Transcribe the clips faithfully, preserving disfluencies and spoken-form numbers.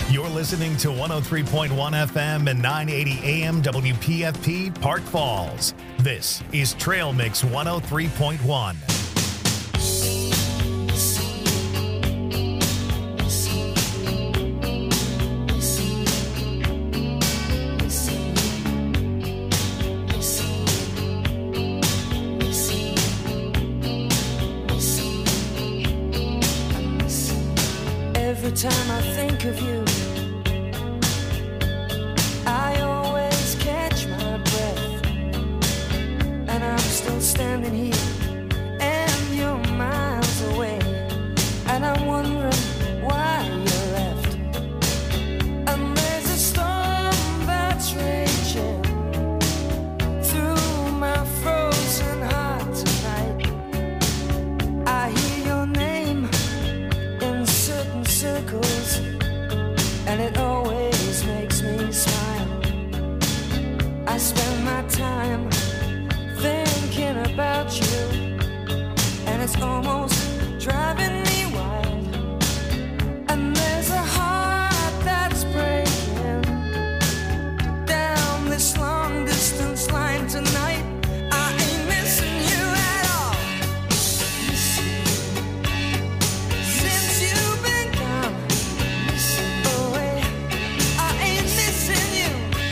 You're listening to one oh three point one F M and nine eighty A M W P F P Park Falls. This is Trail Mix one oh three point one. Every time I think of you, I always catch my breath, and I'm still standing here, and you're miles away, and I'm wondering why you left. And there's a storm that's raging through my frozen heart tonight. I hear your name in certain circles, and it always makes me smile. I spend my time thinking about you, and it's almost driving me wild. And there's a heart that's breaking down this long distance line tonight. I ain't missing you at all. Since you've been gone away, I ain't missing you.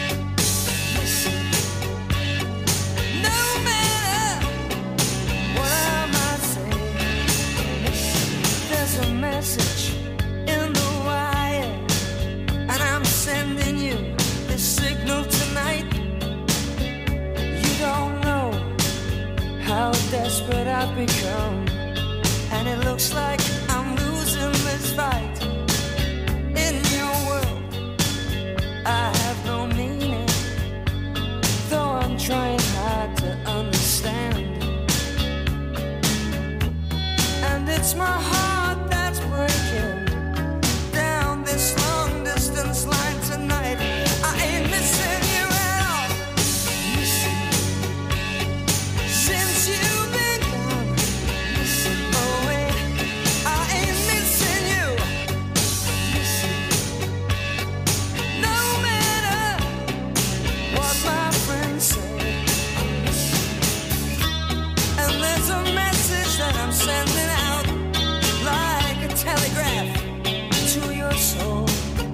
No matter what I might say, there's a message in the wire, and I'm sending you this signal tonight. You don't know how desperate I've become, and it looks like I'm losing this fight. In your world, I have no meaning, though I'm trying hard to understand. And it's my heart that's breaking down this long distance line tonight. I ain't missing you at all. Since you've been gone away, I ain't missing you. No matter what my friends say. And there's a message that I'm sending out like a telegraph to your soul.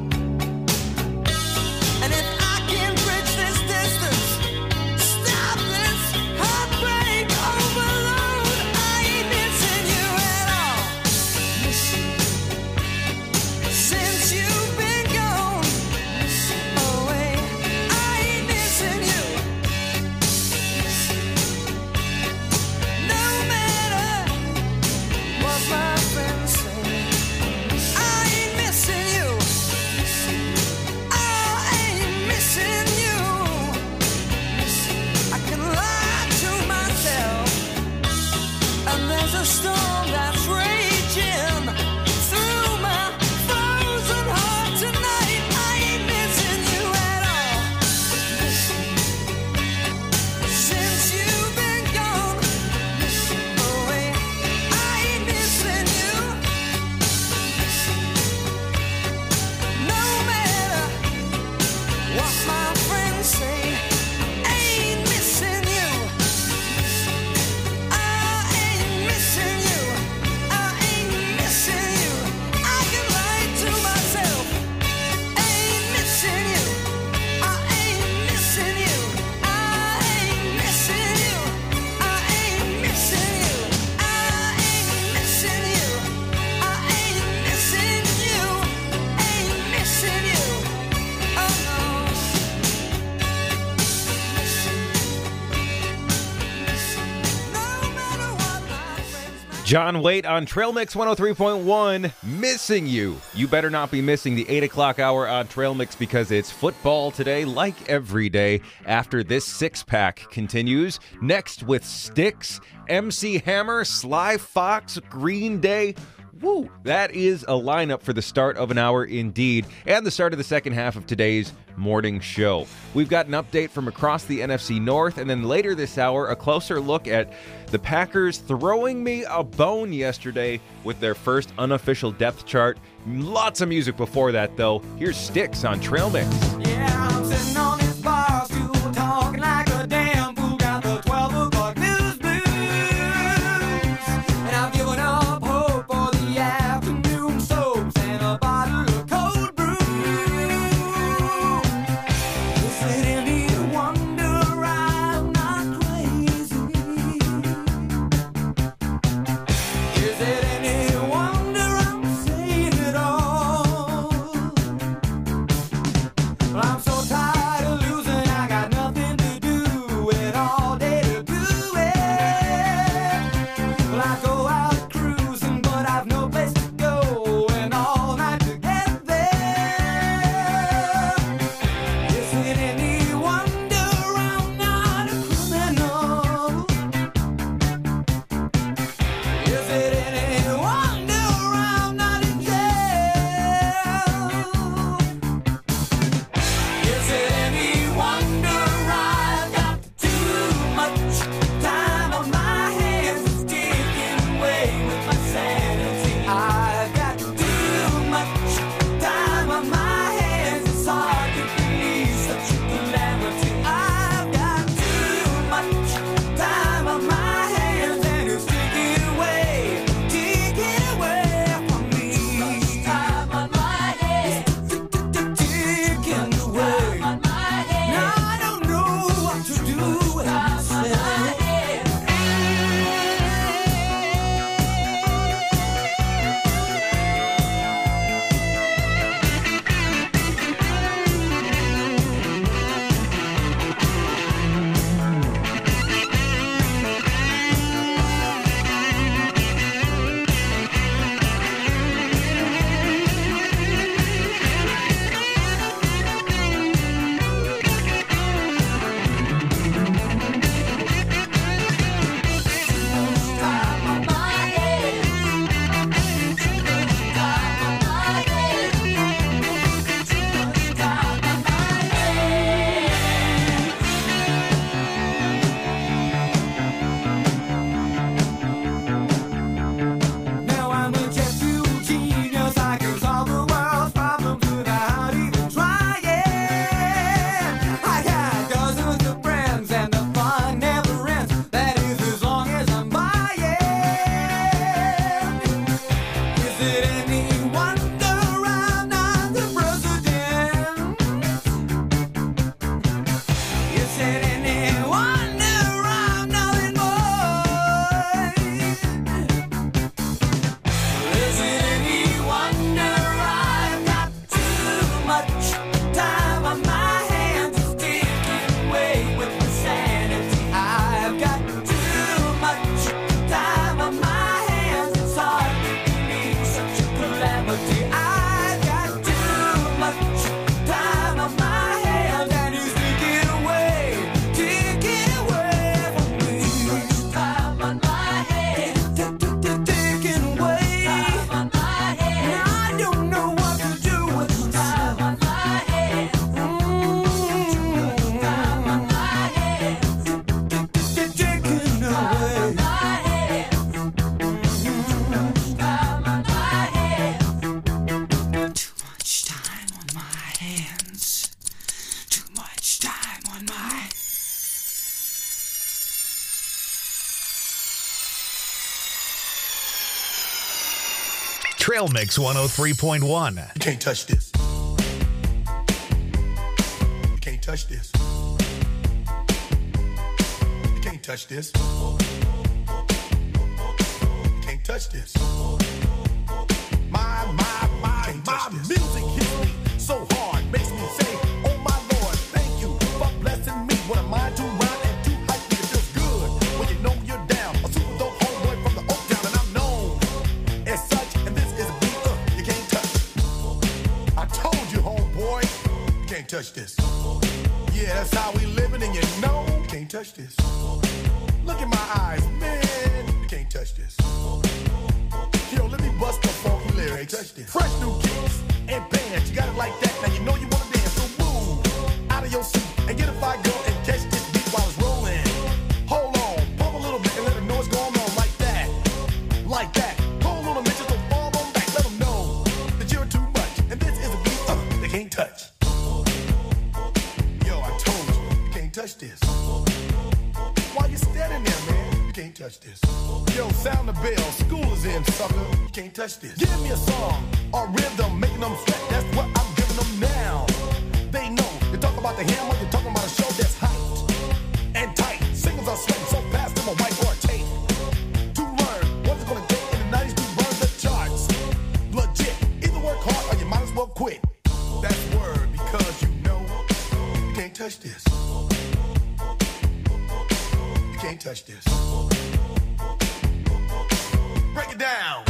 And if I can bridge this distance, stop this heartbreak overload, I ain't missing you at all. Since you've been gone away, I ain't missing you. No matter what my friends say, I ain't missing you. I ain't missing you. I can lie to myself, and there's a storm that's raging through my frozen heart tonight. I ain't missing you at all. Since you've been gone away, I ain't missing you. No matter what my friends say, ain't missing you. I ain't missing you. I ain't missing you. I can lie to myself. Ain't missing you. I ain't missing you. I ain't missing you. I ain't missing you. I ain't missing you. I ain't missing you. Ain't missing you. Oh no. No matter what my friends might John Waite on Trail Mix one oh three point one, missing you. You better not be missing the eight o'clock hour on Trail Mix, because it's football today, like every day, after this six-pack continues. Next with Styx, M C Hammer, Sly Fox, Green Day. Woo! That is a lineup for the start of an hour indeed, and the start of the second half of today's morning show. We've got an update from across the N F C North, and then later this hour, a closer look at the Packers throwing me a bone yesterday with their first unofficial depth chart Lots of music before that, though. Here's Styx on Trail Mix. Yeah, I'm sitting on this bar stool talking like a damn fool. Got the twelve o'clock news blues, and I've given up hope for the afternoon soaps and a bottle of cold brew. Is it any wonder I'm not crazy? Is it any wonder I'm saying it all? Well, I'm so tired of losing, I got nothing to do and all day to do it. Well, I go out cruising, but I've no place to go and all night to get there. Is it any wonder I'm not a criminal? Is it any wonder I'm not in jail? Is it any wonder I've got too much time on my hands? It's taking away with my sanity. I've got too much time on my hands. It's hard to believe such a calamity. I've got too much time on my hands, and it's taking away, taking away from me. Time on my hands, taking away. Now I don't know what to do with myself. Time on my head. Too much time on my head. Too much time on my head. Now I'm a jet-fuel genius. I can solve the world's problems without even trying. I got dozens of friends and the fun never ends. That is as long as I'm buying. Is it any wonder I'm not the president? Is it any wonder I'm nothing more? Is it any wonder I've got too much time on my hands? It's taking away with my sanity. I've got too much time on my hands. It's hard to believe such a calamity. I've got too much time on my hands, and it's taking away, taking away from me. Time on my hands, taking away. Time on my hands. Now I don't know what to do with time on my hands. Time on my hands, taking away. Time on my hands. Too much time on my hands. Too much time on my. Trail Mix one oh three point one. You can't touch this. You can't touch this. You can't touch this. You can't touch this. My, my, my, my music hits me so hard, makes me say, oh my Lord, thank you for blessing me. What am I to rhyme and too hype? It feels good when you know you're down. A super dope homeboy from the Oak Town, and I'm known as such. And this is a beat uh, you can't touch. I told you, homeboy, you can't touch this. Yeah, that's how we living, and you know you can't touch this. Look in my eyes, man, you can't touch this. Yo, let me bust the funky lyrics. Fresh new kicks and bands, you got it like that. Now you know you wanna dance, so move out of your seat and get a fire girl and catch this beat while it's rolling. Hold on, pump a little bit and let them know what's going on like that, like that. Hold on a minute, just don't fall on back. Let them know that you're can't touch. Yo, I told you, you can't touch this. Why you standing there, man? You can't touch this. Yo, sound the bell, school is in, sucker. You can't touch this. Give me a song or rhythm, making them sweat. That's what I'm giving them now. They know. You talk about the hammer, you're talking about a show that's hyped and tight. Singles are sweating so fast, them a white or a tape. To learn what's it gonna take in the nineties to run the charts. Legit. Either work hard or you might as well quit. That's word because you know you can't touch this. You can't touch this. Break it down.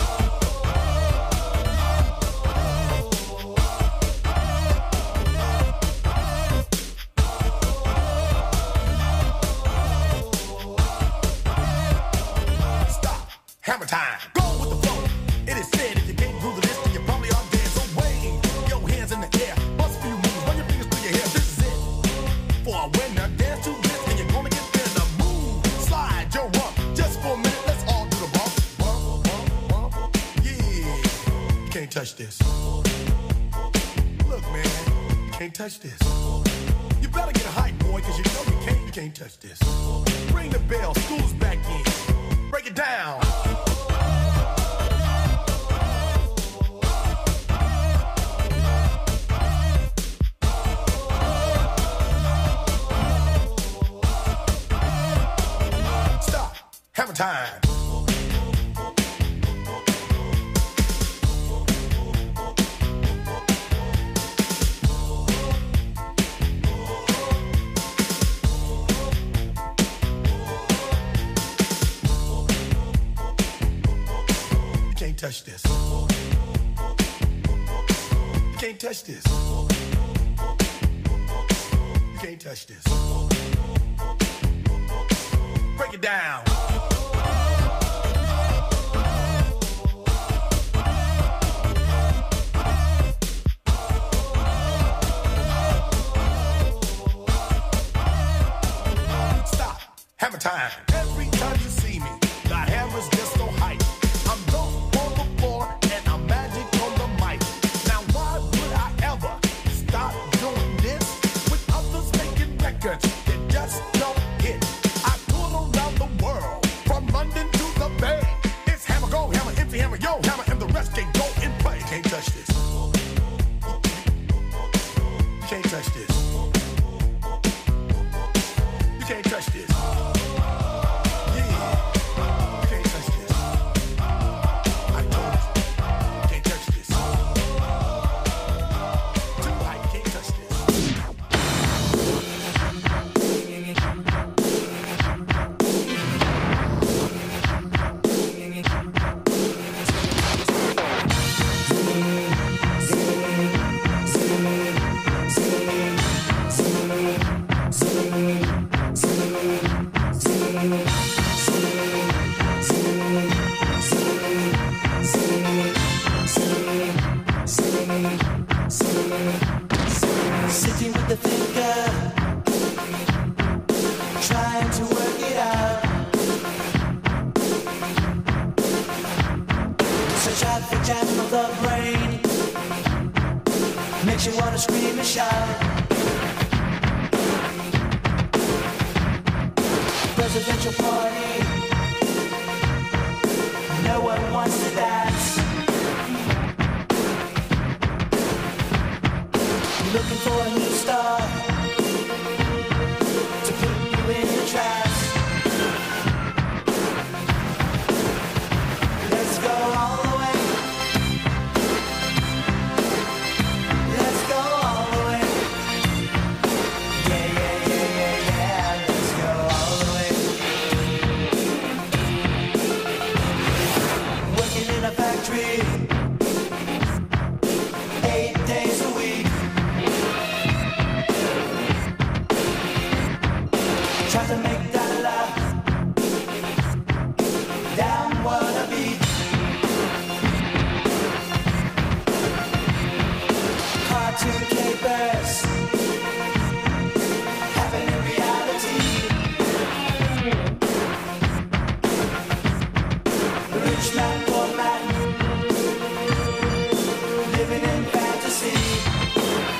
Hammer time. Go with the flow. It is said if you can't groove to this, then you probably are dead. So wave your hands in the air. Bust a few moves. Run your fingers through your hair. This is it. For a winner, dance to this, and you're gonna get thinner. Move, slide your rump. Just for a minute, let's all do the bump. Bump, bump, bump. Yeah. You can't touch this. Look, man. You can't touch this. You better get a hype, boy, because you know you can't. You can't touch this. Ring the bell. School's back in. Break it down. Stop. Hammer time. Touch this. You can't touch this. You can't touch this. Break it down. Stop. Hammer time. Every time you see me, the hammer's just so hype. I'm dope. And I'm magic on the mic. Now why would I ever stop doing this with others making records that just don't hit? I tour around the world, from London to the Bay. It's hammer, go, hammer, empty hammer, yo, hammer, and the rest can go and play. You can't touch this. You can't touch this. You can't touch this. Sitting with the thinker, trying to work it out. Such a jam of the brain makes you wanna scream and shout. Presidential party, no one wants to dance. Looking for a new star to put you in the trance. Let's go all the way. Let's go all the way. Yeah, yeah, yeah, yeah, yeah. Let's go all the way. Working in a factory, eight days a week. Try to make that love down wanna be. Cartoon capers happen in reality. Rich man, poor man, living in fantasy.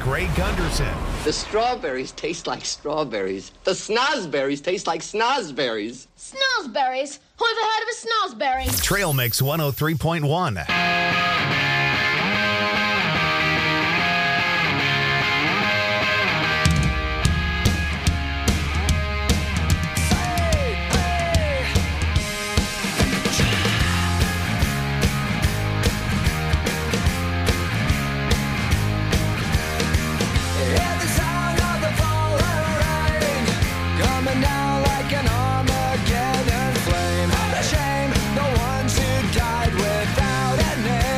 Greg Gunderson. The strawberries taste like strawberries. The snozberries taste like snozberries. Snozberries? Who ever heard of a snozberry? Trail Mix one oh three point one. Shame the ones who died without a name.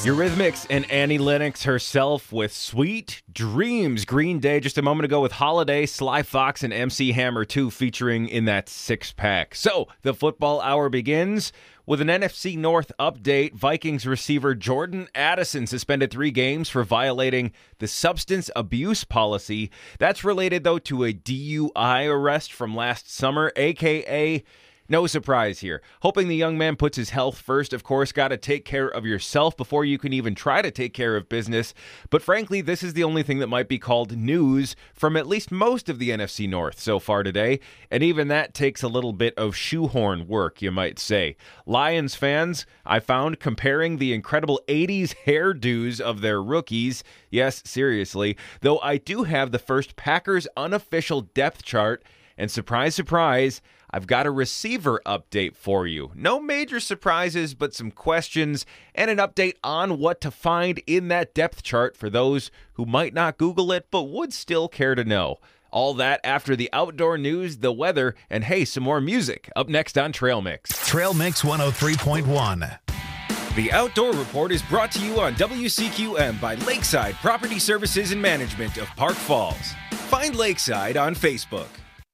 Eurythmics and Annie Lennox herself with Sweet Dreams. Green Day just a moment ago with Holiday, Sly Fox, and M C Hammer two featuring in that six-pack. So the football hour begins with an N F C North update. Vikings receiver Jordan Addison suspended three games for violating the substance abuse policy. That's related, though, to a D U I arrest from last summer, a k a no surprise here. Hoping the young man puts his health first, of course. Got to take care of yourself before you can even try to take care of business. But frankly, this is the only thing that might be called news from at least most of the N F C North so far today. And even that takes a little bit of shoehorn work, you might say. Lions fans, I found, comparing the incredible eighties hairdos of their rookies. Yes, seriously. Though I do have the first Packers unofficial depth chart. And surprise, surprise, I've got a receiver update for you. No major surprises, but some questions and an update on what to find in that depth chart for those who might not Google it but would still care to know. All that after the outdoor news, the weather, and hey, some more music. Up next on Trail Mix. Trail Mix one oh three point one. The Outdoor Report is brought to you on W C Q M by Lakeside Property Services and Management of Park Falls. Find Lakeside on Facebook.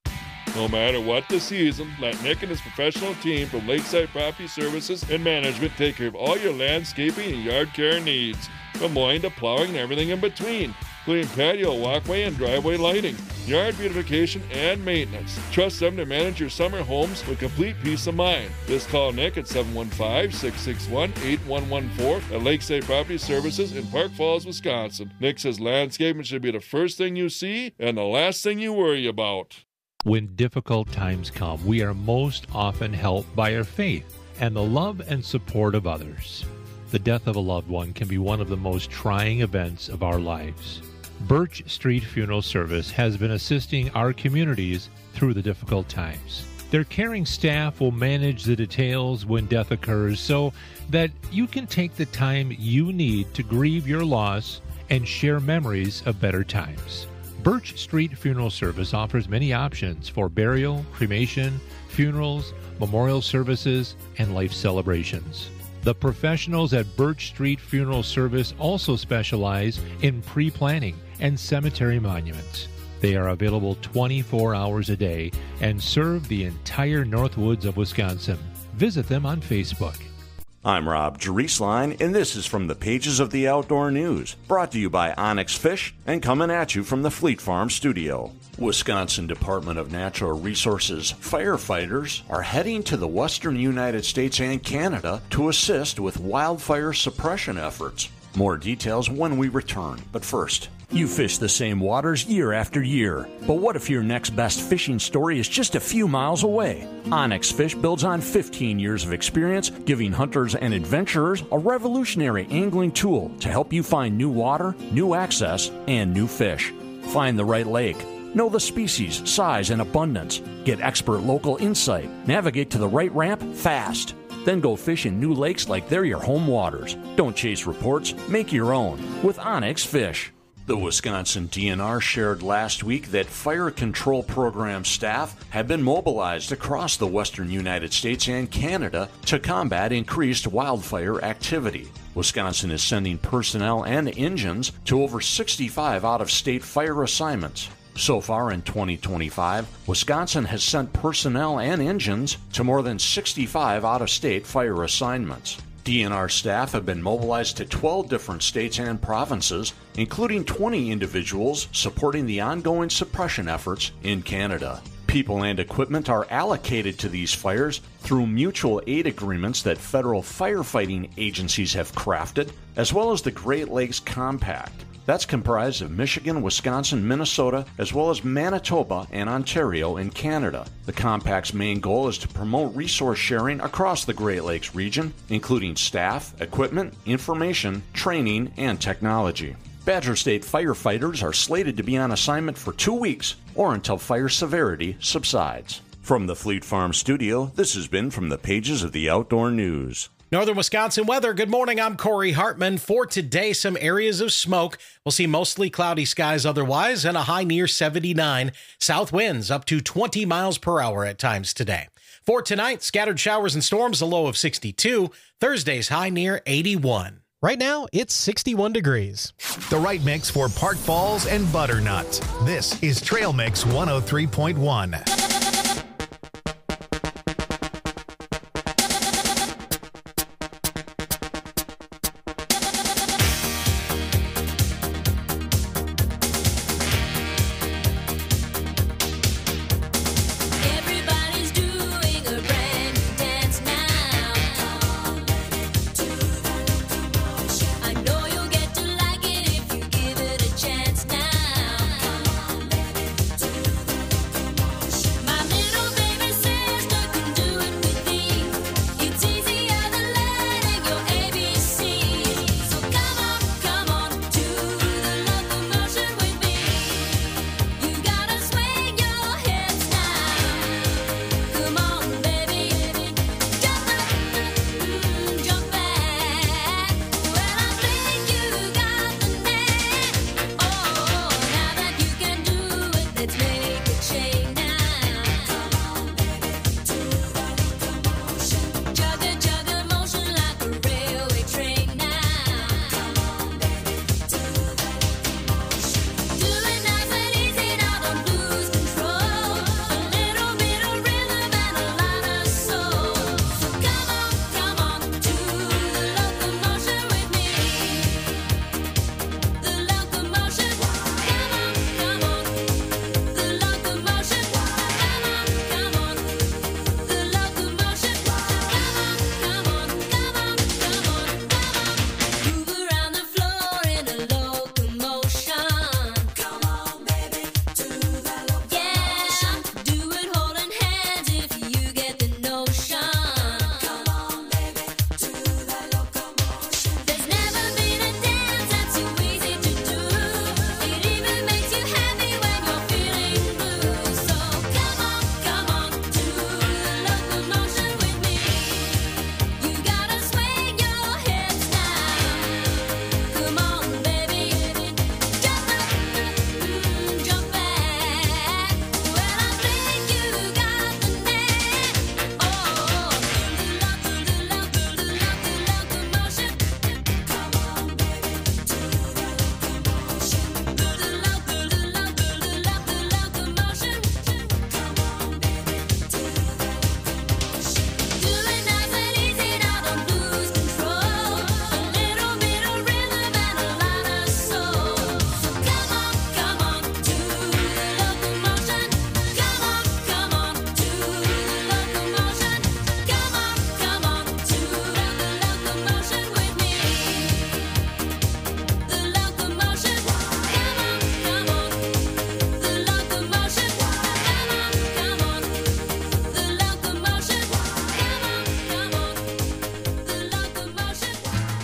No matter what the season, let Nick and his professional team from Lakeside Property Services and Management take care of all your landscaping and yard care needs, from mowing to plowing and everything in between, including patio, walkway, and driveway lighting, yard beautification, and maintenance. Trust them to manage your summer homes with complete peace of mind. Just call Nick at seven one five, six six one, eight one one four at Lakeside Property Services in Park Falls, Wisconsin. Nick says landscaping should be the first thing you see and the last thing you worry about. When difficult times come, we are most often helped by our faith and the love and support of others. The death of a loved one can be one of the most trying events of our lives. Birch Street Funeral Service has been assisting our communities through the difficult times. Their caring staff will manage the details when death occurs so that you can take the time you need to grieve your loss and share memories of better times. Birch Street Funeral Service offers many options for burial, cremation, funerals, memorial services, and life celebrations. The professionals at Birch Street Funeral Service also specialize in pre-planning and cemetery monuments. They are available twenty-four hours a day and serve the entire Northwoods of Wisconsin. Visit them on Facebook. I'm Rob Jerisline, and this is from the pages of the Outdoor News, brought to you by Onyx Fish and coming at you from the Fleet Farm studio. Wisconsin Department of Natural Resources firefighters are heading to the western United States and Canada to assist with wildfire suppression efforts. More details when we return, but first, you fish the same waters year after year. But what if your next best fishing story is just a few miles away? Onyx Fish builds on fifteen years of experience, giving hunters and adventurers a revolutionary angling tool to help you find new water, new access, and new fish. Find the right lake. Know the species, size, and abundance. Get expert local insight. Navigate to the right ramp fast. Then go fish in new lakes like they're your home waters. Don't chase reports, make your own with Onyx Fish. The Wisconsin D N R shared last week that fire control program staff have been mobilized across the western United States and Canada to combat increased wildfire activity. Wisconsin is sending personnel and engines to over sixty-five out-of-state fire assignments. So far in twenty twenty-five, Wisconsin has sent personnel and engines to more than sixty-five out-of-state fire assignments. D N R staff have been mobilized to twelve different states and provinces, including twenty individuals supporting the ongoing suppression efforts in Canada. People and equipment are allocated to these fires through mutual aid agreements that federal firefighting agencies have crafted, as well as the Great Lakes Compact. That's comprised of Michigan, Wisconsin, Minnesota, as well as Manitoba and Ontario in Canada. The Compact's main goal is to promote resource sharing across the Great Lakes region, including staff, equipment, information, training, and technology. Badger State firefighters are slated to be on assignment for two weeks or until fire severity subsides. From the Fleet Farm studio, this has been from the pages of the Outdoor News. Northern Wisconsin weather. Good morning. I'm Corey Hartman. For today, some areas of smoke. We'll see mostly cloudy skies otherwise and a high near seventy-nine. South winds up to twenty miles per hour at times today. For tonight, scattered showers and storms, a low of sixty-two. Thursday's high near eighty-one. Right now, it's sixty-one degrees. The right mix for Park Falls and Butternut. This is Trail Mix one oh three point one. Everybody's doing a brand new dance now. I know you'll get to like it if you give it a chance now. My little baby sister can do it with me. It's easier than learning your A B Cs. So come on, come on to the locomotion with me. You gotta swing your hips now. Come on, baby, jump up, mm, jump back. Well, I think you got the knack. Oh, now that you can do it, let's make a chain now. Come on, baby, to the locomotion. Jug a jug a motion like a railway train now. Come on, baby, to the locomotion. Do it nice and easy, now don't lose control. A little bit of rhythm and a lot of soul. So come on, come on to the locomotion with me. The locomotion, come on, come on. The locomotion, come on, come on. The locomotion, come on, come on, come on, come on, come on. Move around the floor in a locomotion. Come on, baby, to the locomotion. Yeah, do it holding hands if you get the notion. Come on, baby, to the locomotion. There's never been a dance that's so easy to do. It even makes you happy when you're feeling blue. So come on, come on to the locomotion with me. You gotta swing your hips now. Come on, baby, jump up, mm, jump back. Well, I think you got the knack. Oh, the loco, the loco, the loco, locomotion. Come on, baby, to the locomotion. The loco, the loco, the loco, locomotion. Come on, baby, to the locomotion. Do it nice and easy, now don't lose control. A little bit of rhythm and a lot of soul. So come on, come on to the locomotion. Come on, come on to the locomotion. Come on, come on to the locomotion with me. The locomotion, come on, come on. The locomotion, come on, come on. The locomotion, come on, come on. The locomotion.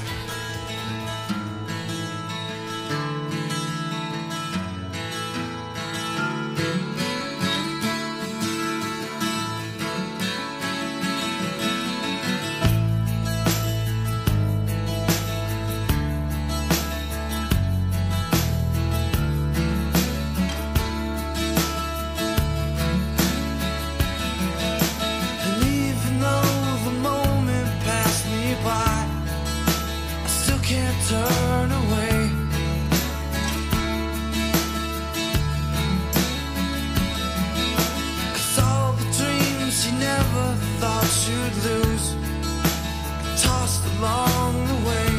And even though the moment passed me by, I still can't turn away. 'Cause all the dreams you never thought you'd lose, tossed along the way.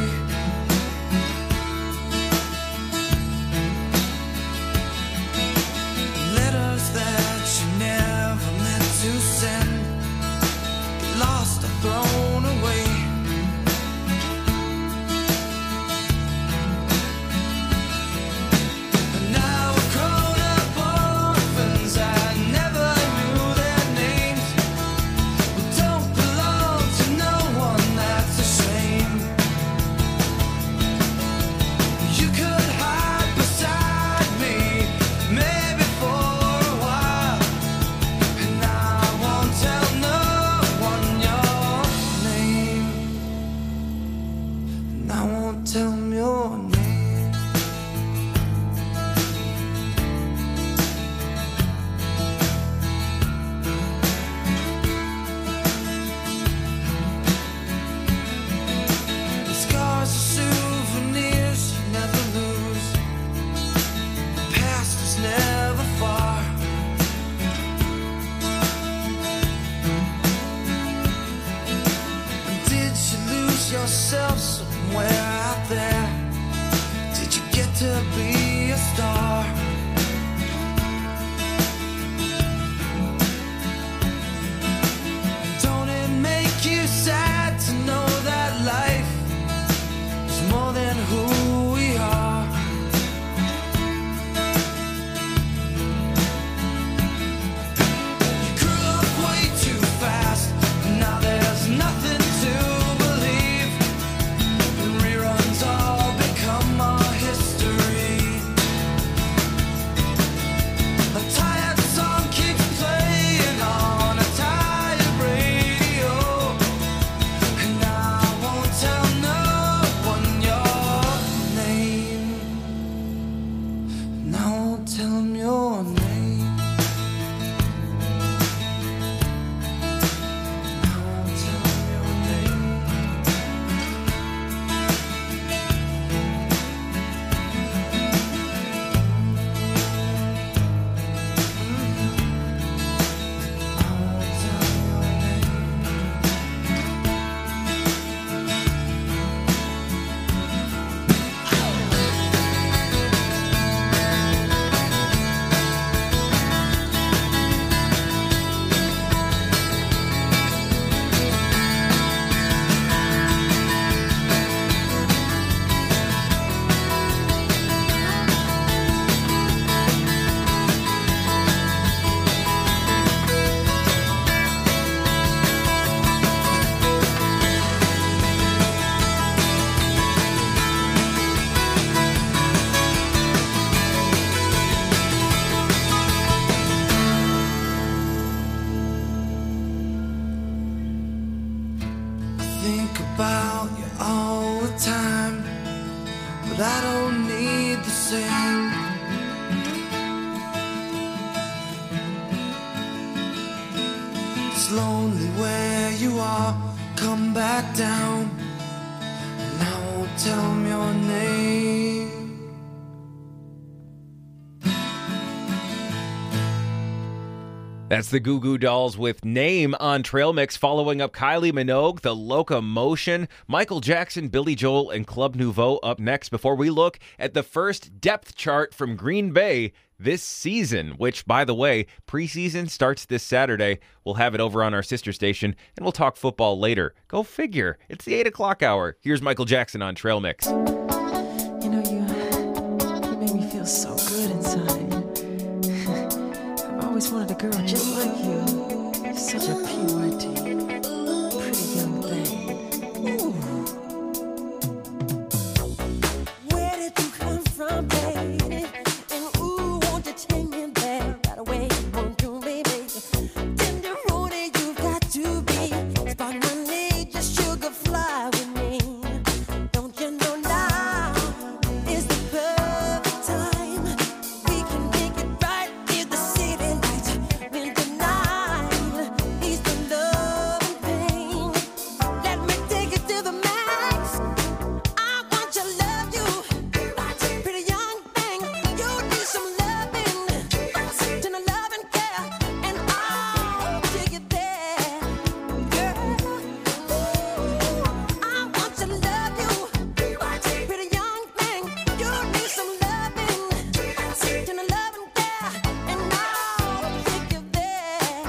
Letters that you never meant to send, lost or thrown away. But now we're grown up orphans, I never knew their names. We don't belong think about you all the time, but I don't need the same. It's lonely where you are, come back down, and I won't tell them your name. That's the Goo Goo Dolls with Name on Trail Mix, following up Kylie Minogue, The Locomotion, Michael Jackson, Billy Joel, and Club Nouveau up next before we look at the first depth chart from Green Bay this season, which, by the way, preseason starts this Saturday. We'll have it over on our sister station, and we'll talk football later. Go figure. It's the eight o'clock hour. Here's Michael Jackson on Trail Mix. You know, you, you make me feel so good inside. I've always wanted a girl just like you. You're such a P Y T, pretty young thing. Ooh. Where did you come from, baby? And ooh, won't you take me there right away? Won't you, baby? Tenderoni, you've got to be. Spot my need, just sugar fly with me. Don't you know now is the perfect time? We can make it right in the city lights. When the night is the love and pain. Let me take it to the max. I want to love you, pretty young thing. You need some loving, to the love and care, and I'll take it there, girl. I want to love you, pretty young thing. You need some loving, to the love and care, and I'll take you there.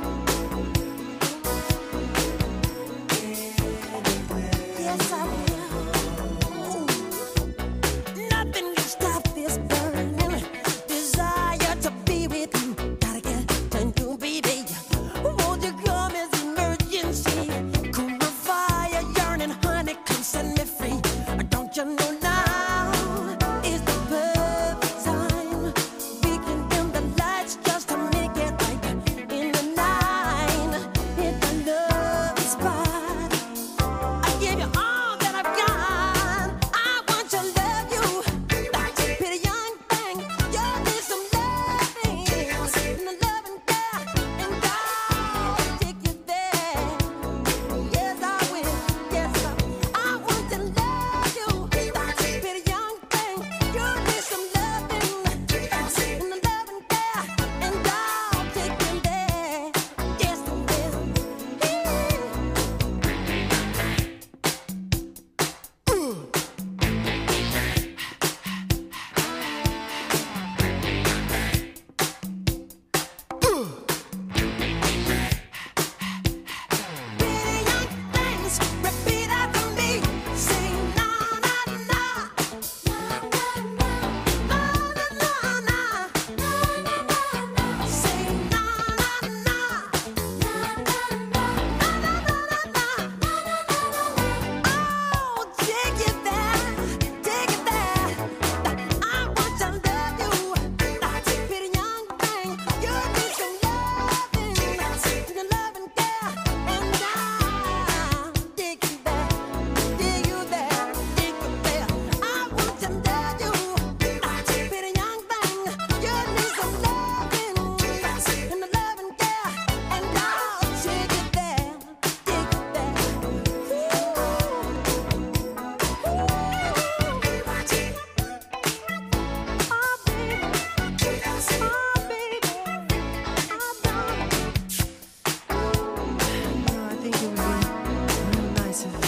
Yes, I will. Nothing can stop this burning desire to be with you. Gotta get to you, baby. Won't you come as emergency? Cool my fire, yearning, honey, come set me free. Don't you know now is the perfect time? We can dim the lights just to make it right in the night. Hit the love spot. I give you all that I've got. I want to love you, pretty young thing. You need some loving, and the love and care, and I'll take you there. Yes, I will. Yes, I will. I want to love you, pretty young thing. You need some loving, and the love and care, and I'll take you there. Yes, I will. Pretty young things, repeat after me. Say na na na, na na na na, say na na na, oh, take it there, take it there. I want to love you, pretty young thing. You need some loving, the love and care, and I'll take you there, take you there, take you there. I want to love you, pretty young thing. You need some loving, and the love and care, and I'll take you there, take you there. I think it would be real nice if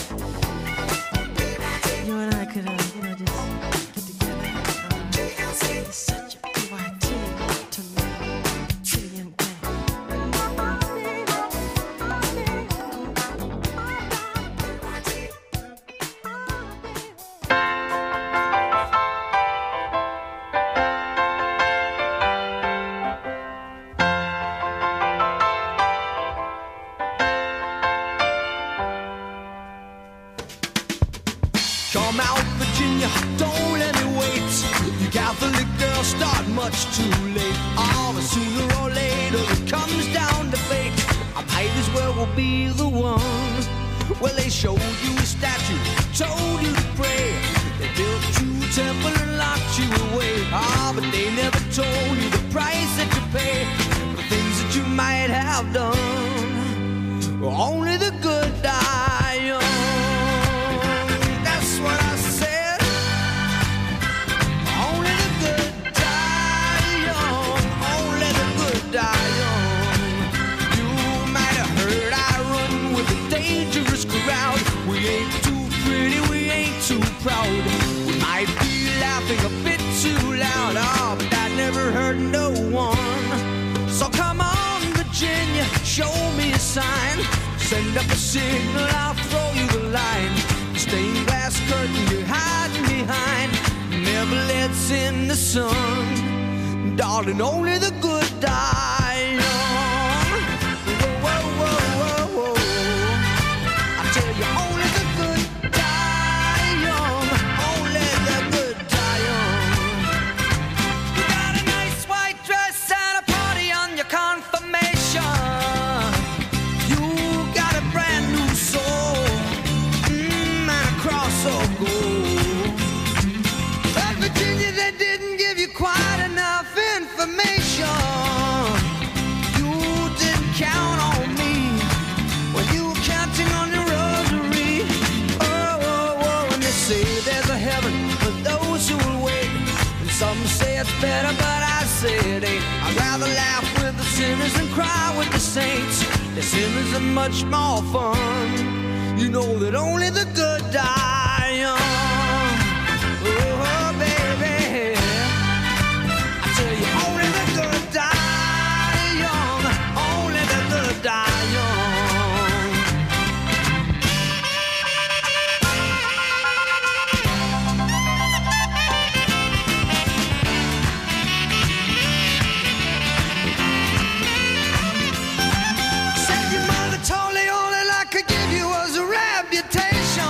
you and I could, uh, you know, just get together. Uh, it's such a P Y T to me, pretty young thing. Come out, Virginia, don't let me wait. You Catholic girls start much too late. Oh, but sooner or later it comes down to fate. I might as well be the one. Well, they showed only the good die young. That's what I said. Only the good die young. Only the good die young. You might have heard I run with a dangerous crowd. We ain't too pretty, we ain't too proud. We might be laughing a bit too loud. Oh, but that never hurt no one. So come on, Virginia, show me a sign. Send up a signal, I'll throw you the line. Stained glass curtain you're hiding behind never lets in the sun. Darling, only the good die young. Whoa, whoa, whoa, whoa, whoa. I tell you, only the good die young. Only the good die young. You got a nice white dress and a party on your confirmation. You got a brand new soul, mm, and a cross of gold. But Virginia, they didn't give you quite enough information. You didn't count on me when you were counting on your rosary. Oh, oh, oh, and they say there's a heaven for those who will wait. And some say it's better, but I say it ain't. I'd rather laugh with the sinners than cry with the saints. The sinners are much more fun. You know that only the good die young. Oh, baby, I tell you, only the good die young. Only the good die young. Said your mother told me all that I could give you was a reputation.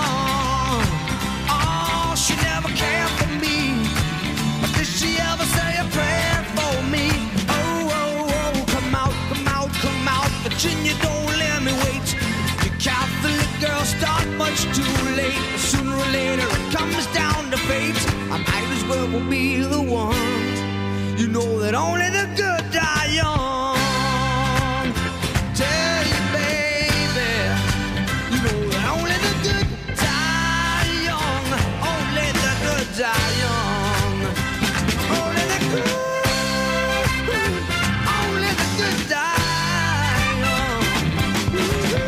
Oh, she never cared for me, but did she ever say a prayer for me? Oh, oh, oh, come out, come out, come out, Virginia, don't let me wait. You Catholic girls start much too late. Sooner or later it comes down to fate. I might as well be the one. You know that only the good die young. Tell you, baby, you know that only the good die young. Only the good die young. Only the good, only the good die young.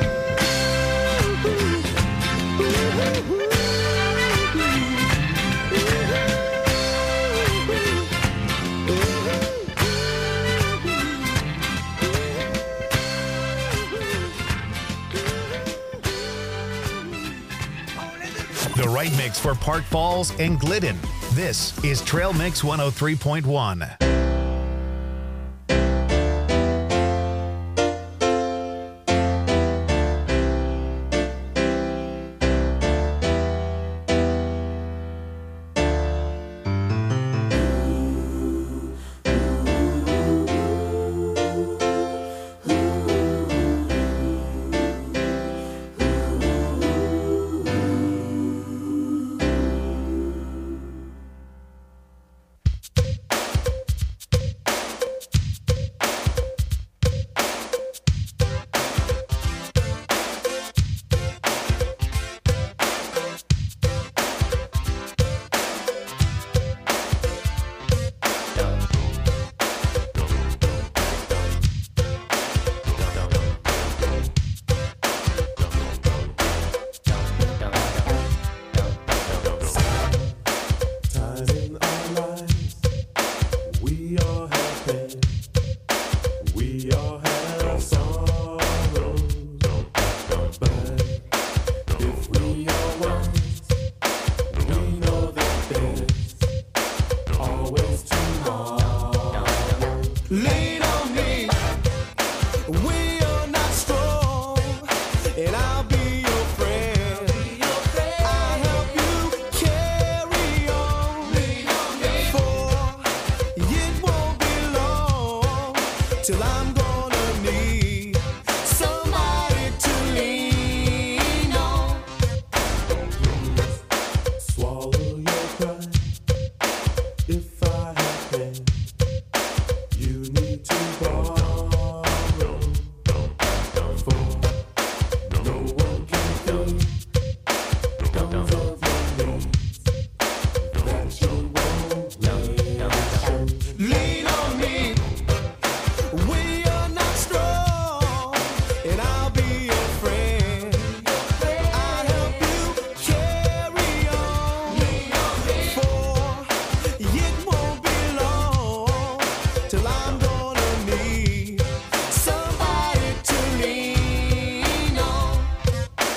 The right mix for Park Falls and Glidden. This is Trail Mix one oh three point one.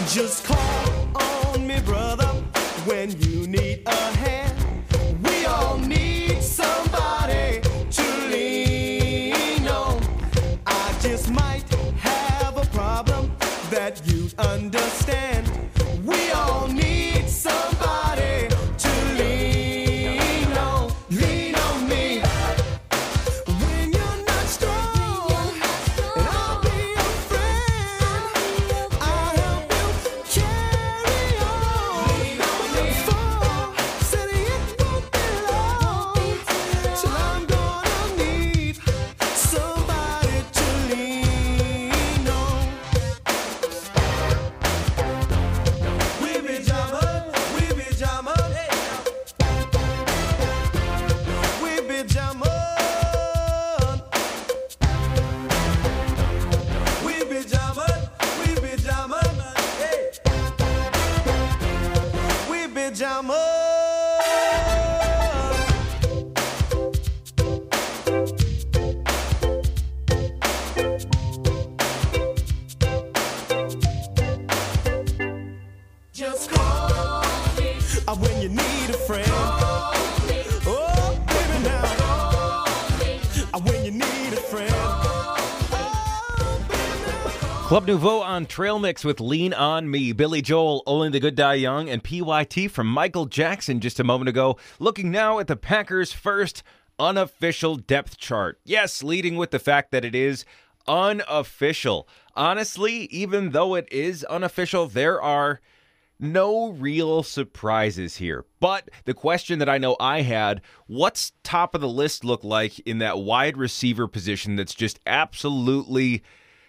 Just call on me, brother, when you need a hand. We all need somebody to lean on. I just might have a problem that you'd understand. We all need somebody to lean on. Lean on me when you're not strong, and I'll be your friend. I'll help you carry on. Lean on me. For said it won't be long till I'm gonna need somebody to lean on. We be jamming, we be jamming, we be jamming, we be jamming, we be jamming, hey. We be jamming. Just call me uh, when you need a friend. Oh, baby, now. Uh, when you need a friend. Club Nouveau on Trail Mix with Lean On Me. Billy Joel, Only the Good Die Young, and P Y T from Michael Jackson just a moment ago. Looking now at the Packers' first unofficial depth chart. Yes, leading with the fact that it is unofficial. Honestly, even though it is unofficial, there are no real surprises here. But the question that I know I had, what's top of the list look like in that wide receiver position that's just absolutely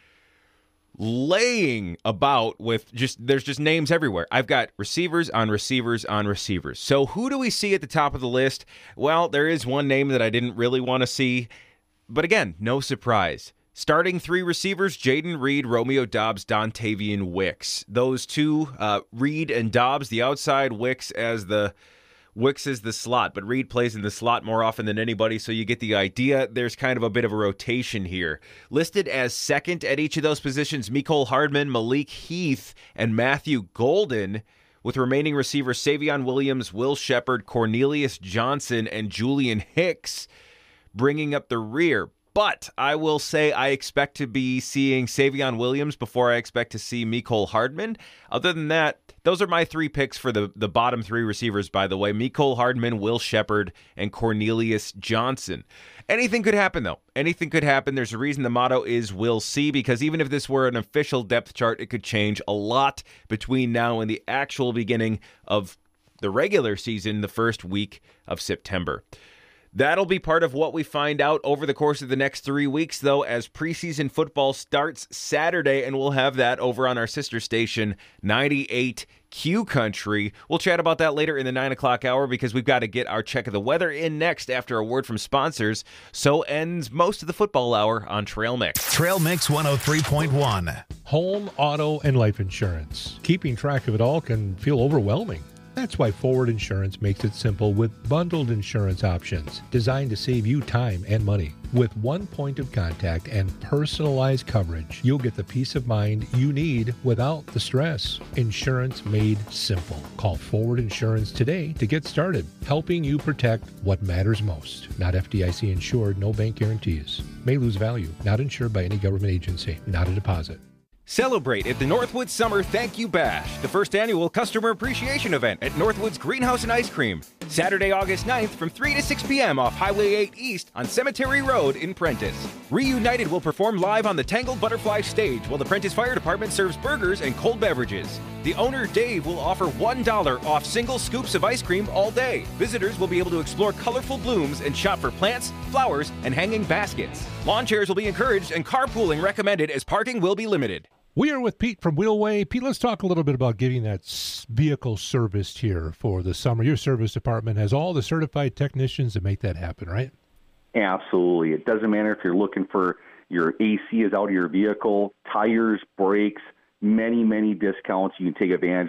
laying about with just, there's just names everywhere. I've got receivers on receivers on receivers. So who do we see at the top of the list? Well, there is one name that I didn't really want to see, but again, no surprise. Starting three receivers, Jaden Reed, Romeo Doubs, Dontavian Wicks. Those two, uh, Reed and Doubs, the outside, Wicks as the Wicks is the slot, but Reed plays in the slot more often than anybody, so you get the idea. There's kind of a bit of a rotation here. Listed as second at each of those positions, Mecole Hardman, Malik Heath, and Matthew Golden, with remaining receivers Savion Williams, Will Shepard, Cornelius Johnson, and Julian Hicks bringing up the rear. But I will say I expect to be seeing Savion Williams before I expect to see Mecole Hardman. Other than that, those are my three picks for the, the bottom three receivers, by the way. Mecole Hardman, Will Shepard, and Cornelius Johnson. Anything could happen, though. Anything could happen. There's a reason the motto is we'll see, because even if this were an official depth chart, it could change a lot between now and the actual beginning of the regular season, the first week of September. That'll be part of what we find out over the course of the next three weeks, though, as preseason football starts Saturday, and we'll have that over on our sister station, ninety-eight Q Country. We'll chat about that later in the nine o'clock hour, because we've got to get our check of the weather in next after a word from sponsors. So ends most of the football hour on Trail Mix. Trail Mix one oh three point one. Home, auto, and life insurance. Keeping track of it all can feel overwhelming. That's why Forward Insurance makes it simple with bundled insurance options designed to save you time and money. With one point of contact and personalized coverage, you'll get the peace of mind you need without the stress. Insurance made simple. Call Forward Insurance today to get started, helping you protect what matters most. Not F D I C insured, no bank guarantees. May lose value. Not insured by any government agency. Not a deposit. Celebrate at the Northwoods Summer Thank You Bash, the first annual customer appreciation event at Northwoods Greenhouse and Ice Cream. Saturday, August ninth from three to six p.m. off Highway eight East on Cemetery Road in Prentice. Reunited will perform live on the Tangled Butterfly stage while the Prentice Fire Department serves burgers and cold beverages. The owner, Dave, will offer one dollar off single scoops of ice cream all day. Visitors will be able to explore colorful blooms and shop for plants, flowers, and hanging baskets. Lawn chairs will be encouraged and carpooling recommended, as parking will be limited. We are with Pete from Wheelway. Pete, let's talk a little bit about getting that s- vehicle serviced here for the summer. Your service department has all the certified technicians to make that happen, right? Absolutely. It doesn't matter if you're looking for your A C is out of your vehicle, tires, brakes, many, many discounts you can take advantage of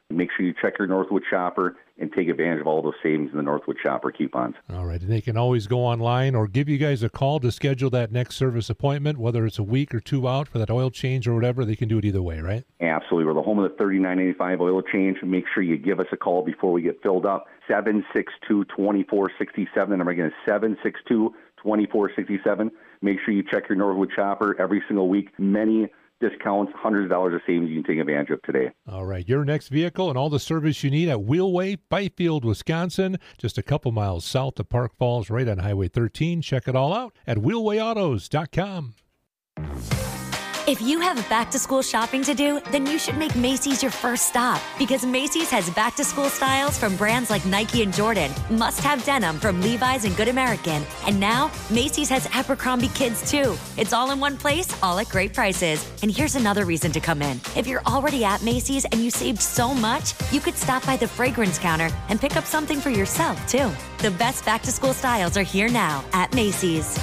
Make sure you check your Northwood Shopper and take advantage of all those savings in the Northwood Shopper coupons. All right, and they can always go online or give you guys a call to schedule that next service appointment, whether it's a week or two out for that oil change or whatever. They can do it either way, right? Absolutely. We're the home of the thirty-nine eighty-five oil change. Make sure you give us a call before we get filled up. seven six two, two four six seven. The number again is seven six two, two four six seven. Make sure you check your Northwood Shopper every single week. Many discounts, hundreds of dollars of savings you can take advantage of today. All right, your next vehicle and all the service you need at Wheelway, Byfield, Wisconsin, just a couple miles south of Park Falls, right on Highway thirteen. Check it all out at wheelway autos dot com. If you have back-to-school shopping to do, then you should make Macy's your first stop, because Macy's has back-to-school styles from brands like Nike and Jordan, must-have denim from Levi's and Good American, and now Macy's has Abercrombie Kids too. It's all in one place, all at great prices. And here's another reason to come in. If you're already at Macy's and you saved so much, you could stop by the fragrance counter and pick up something for yourself too. The best back-to-school styles are here now at Macy's.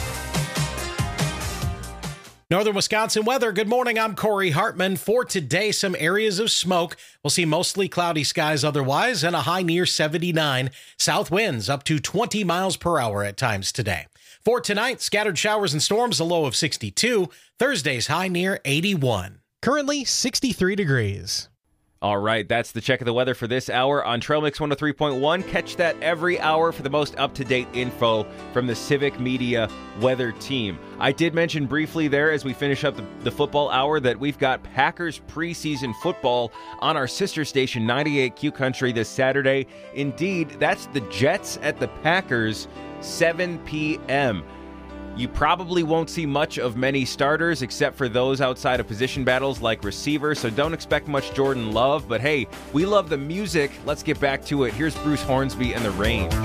Northern Wisconsin weather. Good morning. I'm Corey Hartman. For today, some areas of smoke. We'll see mostly cloudy skies otherwise and a high near seventy-nine. South winds up to twenty miles per hour at times today. For tonight, scattered showers and storms, a low of sixty-two. Thursday's high near eighty-one. Currently sixty-three degrees. All right, that's the check of the weather for this hour on Trail Mix one oh three point one. Catch that every hour for the most up-to-date info from the Civic Media weather team. I did mention briefly there as we finish up the, the football hour that we've got Packers preseason football on our sister station ninety-eight Q Country this Saturday. Indeed, that's the Jets at the Packers, seven p.m. You probably won't see much of many starters except for those outside of position battles like receiver, so don't expect much Jordan Love. But hey, we love the music. Let's get back to it. Here's Bruce Hornsby and The Range.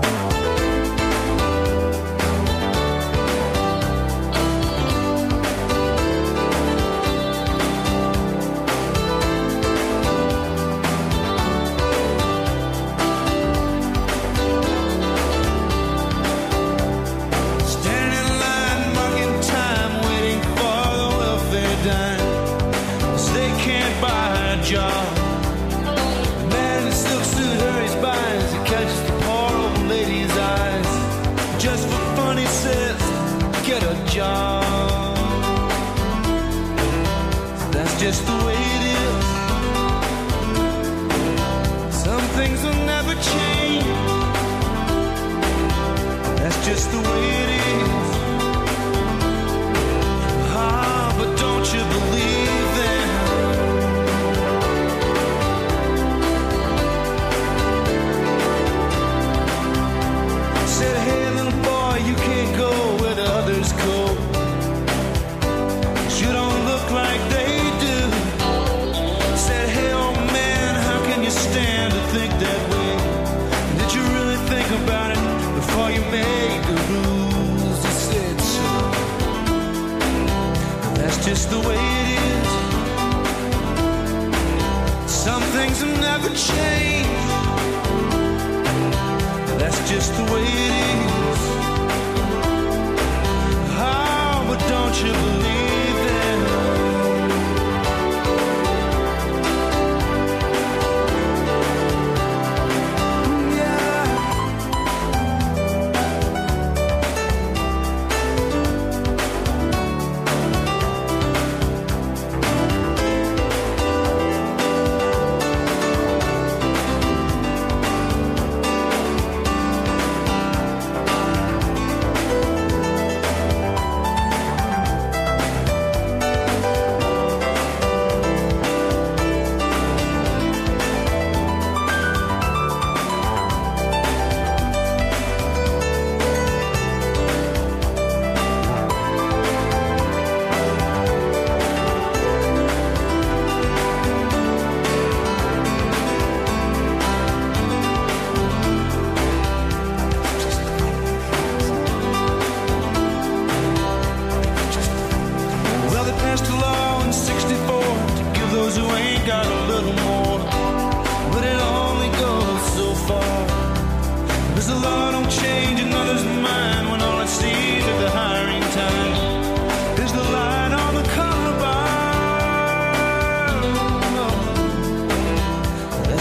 Just the way it is. Some things will never change. That's just the way it is. Ah, but don't you believe them? Said, hey little boy, you can't go where the others go. You don't look like they stand to think that way. Did you really think about it before you made the rules? You said so. That's just the way it is. Some things will never change. That's just the way it is. Oh, but don't you believe them?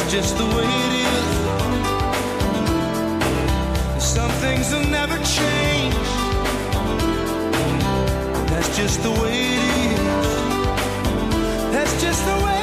just the way it is. Some things will never change. That's just the way it is. That's just the way it is.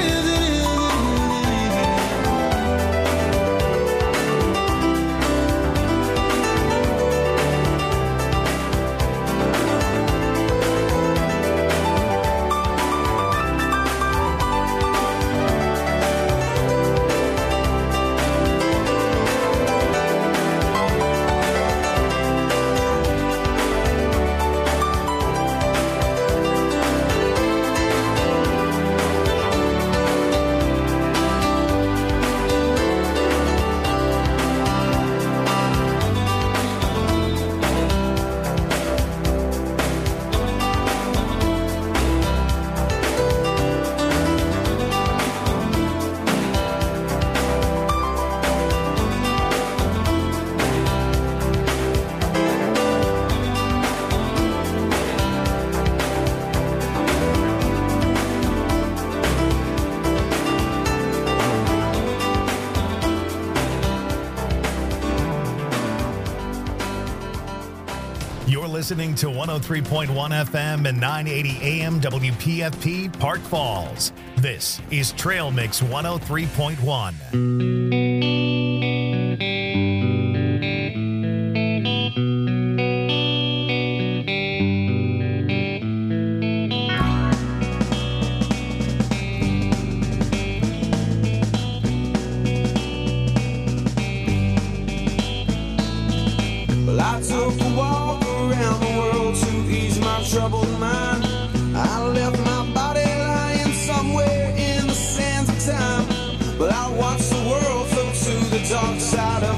Listening to one oh three point one F M and nine eighty A M W P F P Park Falls. This is Trail Mix one oh three point one. Well, I took a walk around the world to ease my troubled mind. I left my body lying somewhere in the sands of time. But I watched the world float to the dark side of